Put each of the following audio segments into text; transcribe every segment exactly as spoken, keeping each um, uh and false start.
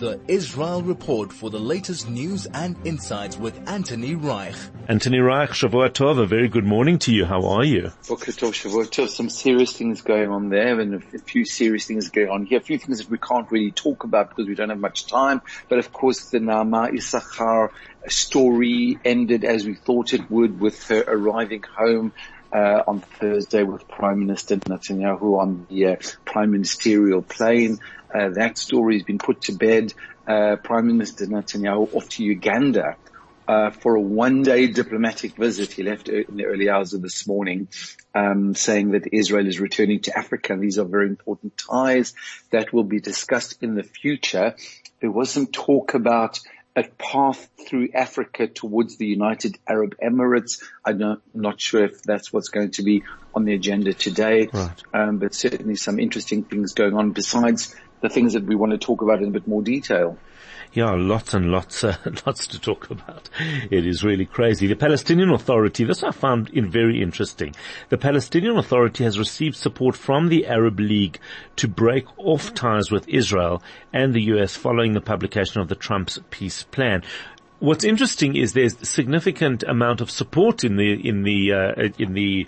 The Israel Report for the latest news and insights with Anthony Reich. Anthony Reich, Shavua Tov, a very good morning to you. How are you? Boker Tov, Shavua Tov. Some serious things going on there and a few serious things going on here. A few things that we can't really talk about because we don't have much time. But of course, the Naama Issachar story ended as we thought it would, with her arriving home Uh, on Thursday with Prime Minister Netanyahu on the uh, prime ministerial plane. Uh, that story has been put to bed. Uh, Prime Minister Netanyahu off to Uganda uh, for a one-day diplomatic visit. He left in the early hours of this morning, um, saying that Israel is returning to Africa. These are very important ties that will be discussed in the future. There was some talk about a path through Africa towards the United Arab Emirates. I'm not, not sure if that's what's going to be on the agenda today, right. um, but certainly some interesting things going on besides the things that we want to talk about in a bit more detail. Yeah, lots and lots, uh, lots to talk about. It is really crazy. The Palestinian Authority, this I found in very interesting. The Palestinian Authority has received support from the Arab League to break off ties with Israel and the U S following the publication of the Trump's peace plan. What's interesting is there's significant amount of support in the, in the, uh, in the,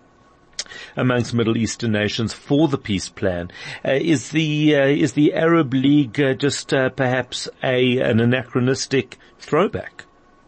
amongst Middle Eastern nations for the peace plan. Uh, is the uh, is the Arab League uh, just uh, perhaps a an anachronistic throwback?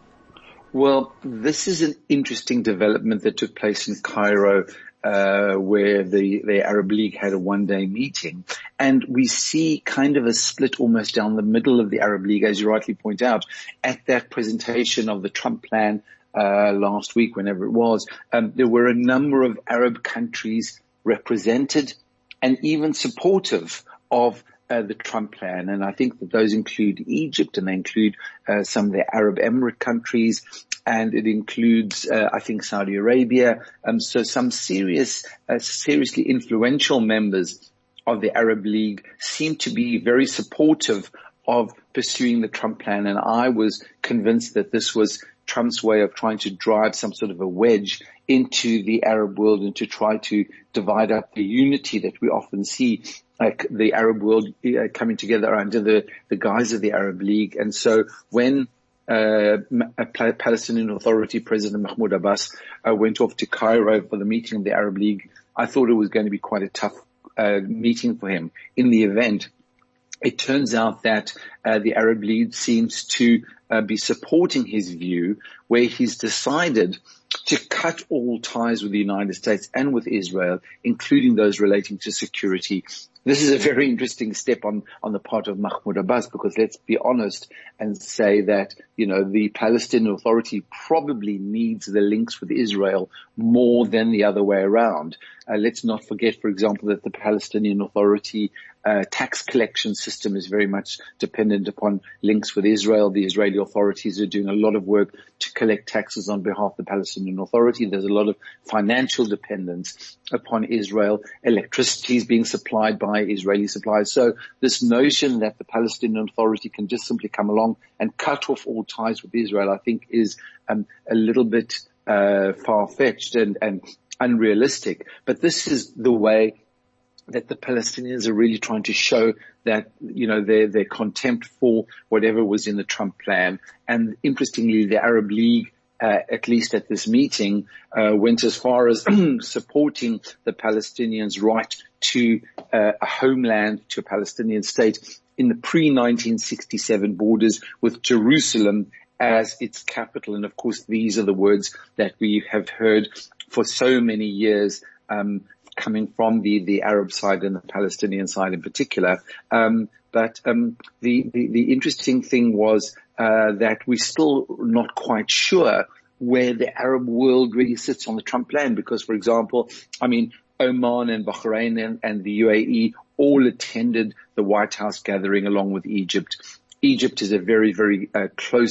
Well, this is an interesting development that took place in Cairo, uh, where the, the Arab League had a one-day meeting. And we see kind of a split almost down the middle of the Arab League, as you rightly point out, at that presentation of the Trump plan Uh, last week, whenever it was. Um, there were a number of Arab countries represented and even supportive of uh, the Trump plan. And I think that those include Egypt, and they include uh, some of the Arab Emirate countries, and it includes, uh, I think, Saudi Arabia. Um, so some serious, uh, seriously influential members of the Arab League seem to be very supportive of pursuing the Trump plan. And I was convinced that this was Trump's way of trying to drive some sort of a wedge into the Arab world and to try to divide up the unity that we often see, like the Arab world uh, coming together under the, the guise of the Arab League. And so when uh, a Palestinian Authority President Mahmoud Abbas uh, went off to Cairo for the meeting of the Arab League, I thought it was going to be quite a tough uh, meeting for him. In the event, it turns out that uh, the Arab League seems to uh, be supporting his view, where he's decided to cut all ties with the United States and with Israel, including those relating to security. This is a very interesting step on, on the part of Mahmoud Abbas, because let's be honest and say that, you know, the Palestinian Authority probably needs the links with Israel more than the other way around. Uh, let's not forget, for example, that the Palestinian Authority uh, tax collection system is very much dependent upon links with Israel. The Israeli authorities are doing a lot of work to collect taxes on behalf of the Palestinian Authority. There's a lot of financial dependence upon Israel. Electricity is being supplied by Israeli suppliers. So this notion that the Palestinian Authority can just simply come along and cut off all ties with Israel, I think is um, a little bit uh, far-fetched and, and unrealistic. But this is the way that the Palestinians are really trying to show that, you know, their, their contempt for whatever was in the Trump plan. And interestingly, the Arab League, uh, at least at this meeting, uh, went as far as supporting the Palestinians' right to uh, a homeland, to a Palestinian state in the pre nineteen sixty-seven borders, with Jerusalem as its capital. And of course, these are the words that we have heard for so many years, um, coming from the, the Arab side and the Palestinian side in particular. Um, but, um, the, the, the interesting thing was, uh, that we're still not quite sure where the Arab world really sits on the Trump plan. Because, for example, I mean, Oman and Bahrain and, and the U A E all attended the White House gathering along with Egypt. Egypt is a very, very uh, close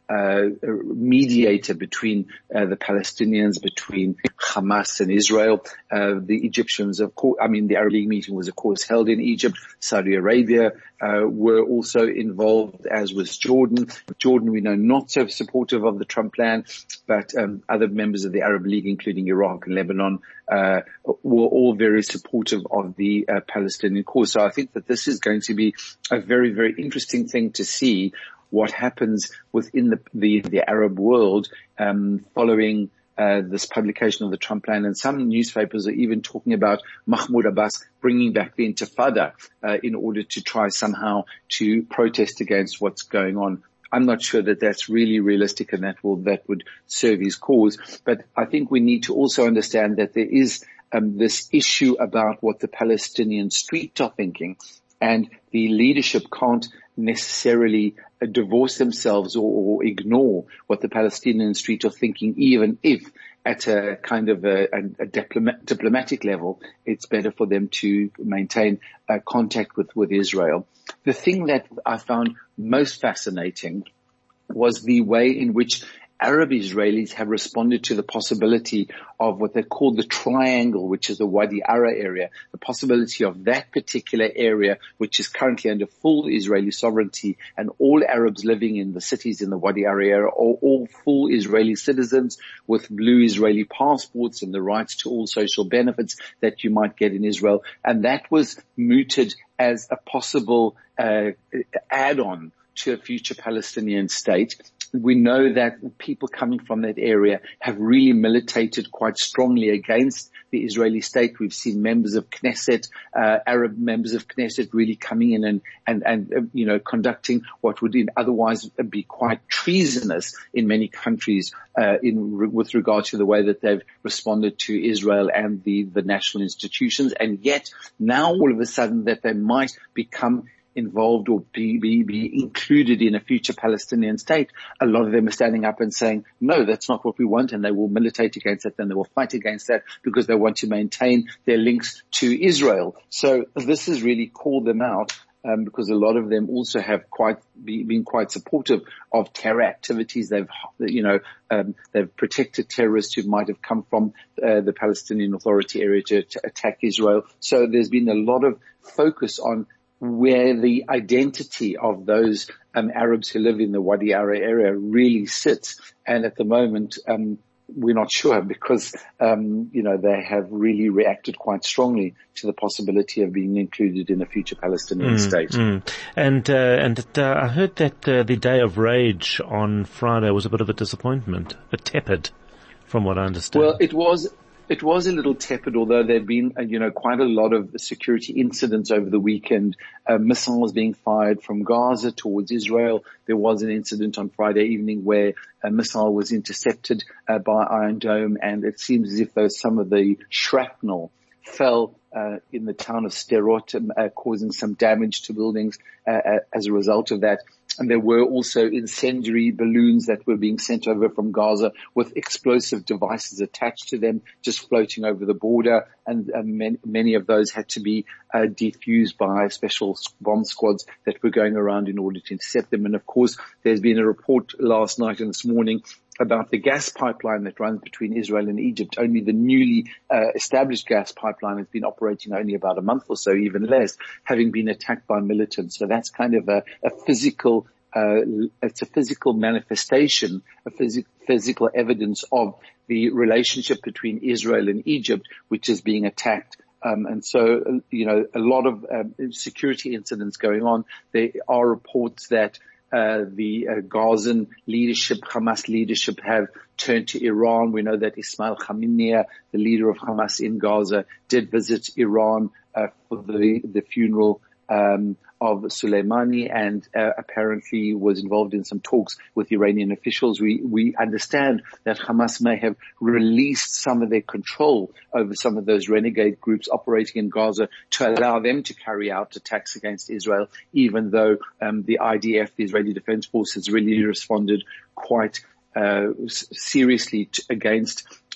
uh, mediator between uh, the Palestinians, between Hamas and Israel. Uh, the Egyptians, of course, I mean, the Arab League meeting was, of course, held in Egypt. Saudi Arabia uh, were also involved, as was Jordan. Jordan, we know, not so supportive of the Trump plan, but um, other members of the Arab League, including Iraq and Lebanon, uh, were all very supportive of the uh, Palestinian cause. So I think that this is going to be a very, very interesting thing to see what happens within the, the, the Arab world, um, following Uh, this publication of the Trump plan. And some newspapers are even talking about Mahmoud Abbas bringing back the Intifada uh, in order to try somehow to protest against what's going on. I'm not sure that that's really realistic and that will that would serve his cause. But I think we need to also understand that there is um, this issue about what the Palestinian street are thinking, and the leadership can't necessarily uh, divorce themselves or, or ignore what the Palestinian street are thinking, even if at a kind of a, a, a diplomat, diplomatic level, it's better for them to maintain uh, contact with, with Israel. The thing that I found most fascinating was the way in which Arab Israelis have responded to the possibility of what they call the triangle, which is the Wadi Ara area, the possibility of that particular area, which is currently under full Israeli sovereignty, and all Arabs living in the cities in the Wadi Ara area are all full Israeli citizens with blue Israeli passports and the rights to all social benefits that you might get in Israel. And that was mooted as a possible uh, add-on to a future Palestinian state. We know that people coming from that area have really militated quite strongly against the Israeli state. We've seen members of Knesset, uh, Arab members of Knesset really coming in and, and, and, uh, you know, conducting what would otherwise be quite treasonous in many countries, uh, in, with regard to the way that they've responded to Israel and the, the national institutions. And yet now all of a sudden that they might become involved or be, be, be included in a future Palestinian state, a lot of them are standing up and saying, no, that's not what we want, and they will militate against it, and they will fight against that because they want to maintain their links to Israel. So this has really called them out, um, because a lot of them also have quite be, been quite supportive of terror activities. They've, you know, um, they've protected terrorists who might have come from uh, the Palestinian Authority area to, to attack Israel. So there's been a lot of focus on where the identity of those um, Arabs who live in the Wadi Ara area really sits. And at the moment, um, we're not sure because, um, you know, they have really reacted quite strongly to the possibility of being included in a future Palestinian mm, state. Mm. And, uh, and uh, I heard that uh, the Day of Rage on Friday was a bit of a disappointment, a bit tepid, from what I understand. Well, it was... It was a little tepid, although there have been, uh, you know, quite a lot of security incidents over the weekend. Uh, missiles being fired from Gaza towards Israel. There was an incident on Friday evening where a missile was intercepted uh, by Iron Dome, and it seems as if though some of the shrapnel fell uh, in the town of Sderot, uh, causing some damage to buildings uh, as a result of that. And there were also incendiary balloons that were being sent over from Gaza with explosive devices attached to them, just floating over the border. And uh, many, many of those had to be uh, defused by special bomb squads that were going around in order to intercept them. And of course, there's been a report last night and this morning about the gas pipeline that runs between Israel and Egypt. Only the newly uh, established gas pipeline has been operating only about a month or so, even less, having been attacked by militants. So that's kind of a, a physical, uh, it's a physical manifestation, a phys- physical evidence of the relationship between Israel and Egypt, which is being attacked. Um, and so, you know, a lot of um, security incidents going on. There are reports that Uh, the uh, Gazan leadership, Hamas leadership, have turned to Iran. We know that Ismail Khamenei, the leader of Hamas in Gaza, did visit Iran uh, for the, the funeral um, of Soleimani, and uh, apparently was involved in some talks with Iranian officials. We we understand that Hamas may have released some of their control over some of those renegade groups operating in Gaza to allow them to carry out attacks against Israel, even though um, the I D F, the Israeli Defense Force, has really responded quite uh, seriously to, against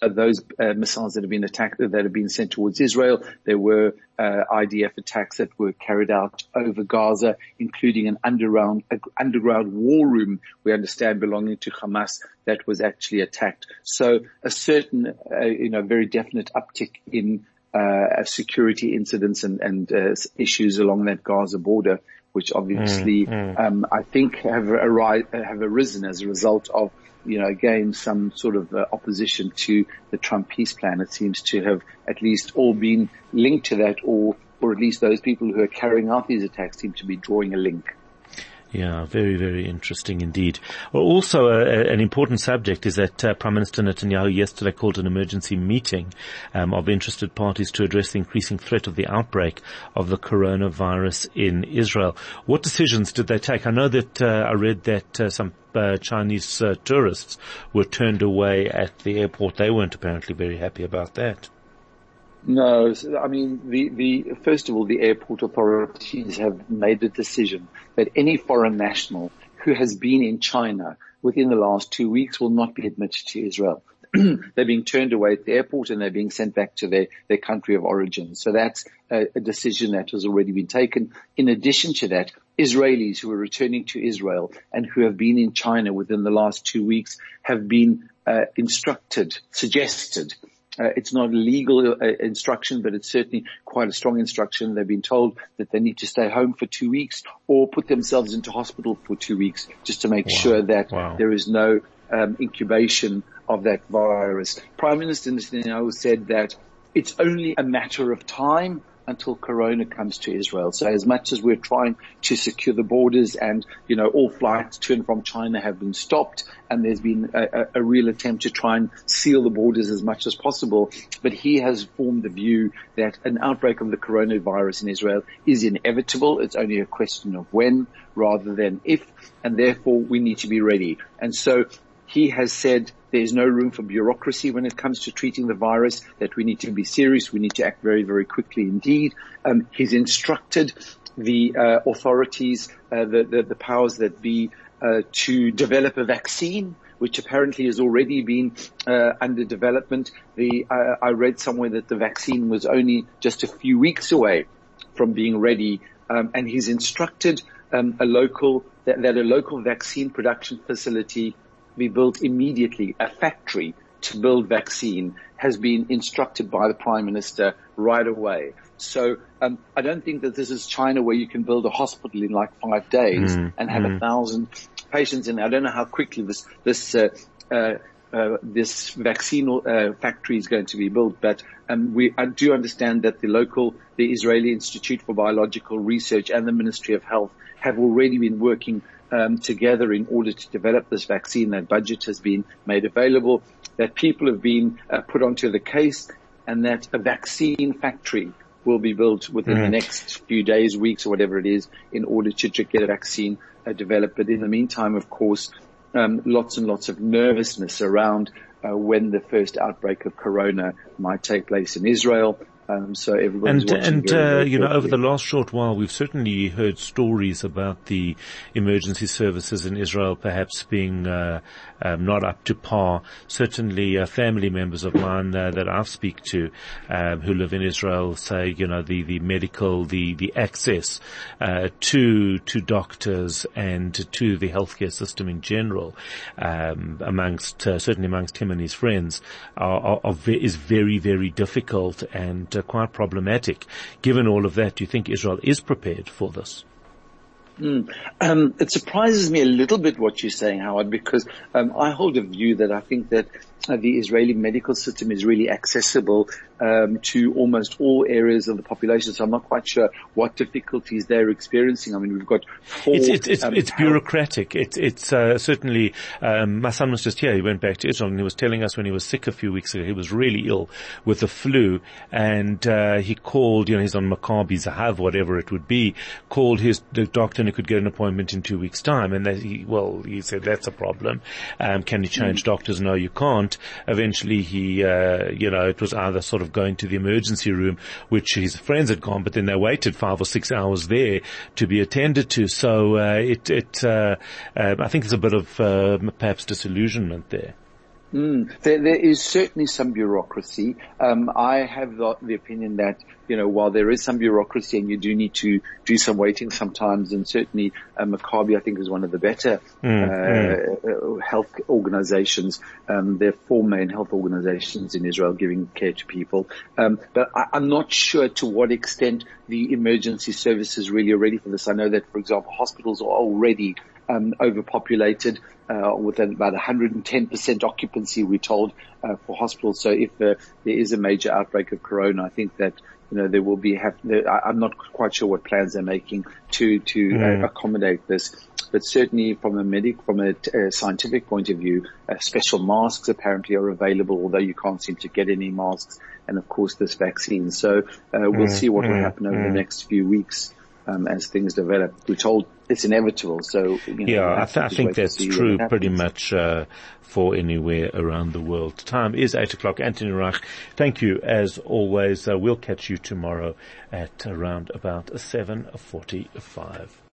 uh, those uh, missiles that have been attacked, that have been sent towards Israel. There were uh, I D F attacks that were carried out over Gaza, including an underground uh, underground war room, we understand, belonging to Hamas that was actually attacked. So a certain, uh, you know, very definite uptick in uh, security incidents and, and uh, issues along that Gaza border, which obviously, mm, mm. Um, I think have, arri- have arisen as a result of, you know, again, some sort of uh, opposition to the Trump peace plan. It seems to have at least all been linked to that, or, or at least those people who are carrying out these attacks seem to be drawing a link. Yeah, very, very interesting indeed. Well, also, uh, an important subject is that uh, Prime Minister Netanyahu yesterday called an emergency meeting um, of interested parties to address the increasing threat of the outbreak of the coronavirus in Israel. What decisions did they take? I know that uh, I read that uh, some uh, Chinese uh, tourists were turned away at the airport. They weren't apparently very happy about that. No, I mean, the, the, first of all, the airport authorities have made a decision that any foreign national who has been in China within the last two weeks will not be admitted to Israel. They're being turned away at the airport and they're being sent back to their, their country of origin. So that's a, a decision that has already been taken. In addition to that, Israelis who are returning to Israel and who have been in China within the last two weeks have been uh, instructed, suggested, Uh, it's not a legal uh, instruction, but it's certainly quite a strong instruction. They've been told that they need to stay home for two weeks or put themselves into hospital for two weeks just to make wow. sure that wow. there is no um, incubation of that virus. Prime Minister Netanyahu said that it's only a matter of time until corona comes to Israel. So as much as we're trying to secure the borders and, you know, all flights to and from China have been stopped and there's been a, a real attempt to try and seal the borders as much as possible. But he has formed the view that an outbreak of the coronavirus in Israel is inevitable. It's only a question of when rather than if, and therefore we need to be ready. And so he has said there's no room for bureaucracy when it comes to treating the virus, that we need to be serious. We need to act very, very quickly indeed. Um, he's instructed the uh, authorities, uh, the, the, the powers that be, uh, to develop a vaccine, which apparently has already been uh, under development. The, uh, I read somewhere that the vaccine was only just a few weeks away from being ready. Um, and he's instructed um, a local, that, that a local vaccine production facility be built immediately. A factory to build vaccine has been instructed by the Prime Minister right away. So um, I don't think that this is China where you can build a hospital in like five days mm, and have mm. a thousand patients in. I don't know how quickly this this uh, uh, uh, this vaccine uh, factory is going to be built, but um, we I do understand that the local, the Israeli Institute for Biological Research and the Ministry of Health have already been working Um, together in order to develop this vaccine. That budget has been made available, that people have been uh, put onto the case, and that a vaccine factory will be built within mm. the next few days, weeks, or whatever it is, in order to, to get a vaccine uh, developed. But in the meantime, of course, um, lots and lots of nervousness around uh, when the first outbreak of corona might take place in Israel. Um, so everybody's and, watching and, very, very uh, you know, over the carefully. last short while, we've certainly heard stories about the emergency services in Israel perhaps being, uh, um, not up to par. Certainly, uh, family members of mine, uh, that I speak to, um, who live in Israel say, you know, the, the medical, the, the access, uh, to, to doctors and to the healthcare system in general, um, amongst, uh, certainly amongst him and his friends are, are, are ve- is very, very difficult and, uh, quite problematic. Given all of that, do you think Israel is prepared for this? Mm. Um, it surprises me a little bit what you're saying, Howard, because um, I hold a view that I think that uh, the Israeli medical system is really accessible um, to almost all areas of the population. So I'm not quite sure what difficulties they're experiencing. I mean, we've got four. It's it's it's, um, it's bureaucratic. It's it's uh, certainly. Um, my son was just here. He went back to Israel and he was telling us when he was sick a few weeks ago. He was really ill with the flu, and uh, he called. You know, he's on Maccabi Zahav, whatever it would be. Called his the doctor and he could get an appointment in two weeks' time. And that he well, he said that's a problem. Um, can you change mm-hmm. doctors? No, you can't. Eventually, he uh, you know, it was either sort of going to the emergency room, which his friends had gone, but then they waited five or six hours there to be attended to. So uh, it, it uh, uh, I think there's a bit of uh, perhaps disillusionment there. Mm, there, there is certainly some bureaucracy. Um, I have the, the opinion that, you know, while there is some bureaucracy and you do need to do some waiting sometimes, and certainly uh, Maccabi, I think, is one of the better mm, uh, mm. health organizations. Um, there are four main health organizations in Israel giving care to people. Um, but I, I'm not sure to what extent the emergency services really are ready for this. I know that, for example, hospitals are already um, overpopulated. Uh, with about one hundred ten percent occupancy, we're told, uh, for hospitals. So if uh, there is a major outbreak of corona, I think that, you know, there will be, have, there, I, I'm not quite sure what plans they're making to, to mm. uh, accommodate this. But certainly from a medic, from a, a scientific point of view, uh, special masks apparently are available, although you can't seem to get any masks. And of course this vaccine. So, uh, we'll mm. see what mm. will happen over mm. the next few weeks. Um, as things develop. We're told it's inevitable. So, you know, yeah, I, th- I think that's true pretty much, uh, for anywhere around the world. Time is eight o'clock. Anthony Reich, thank you as always. Uh, we'll catch you tomorrow at around about seven forty-five.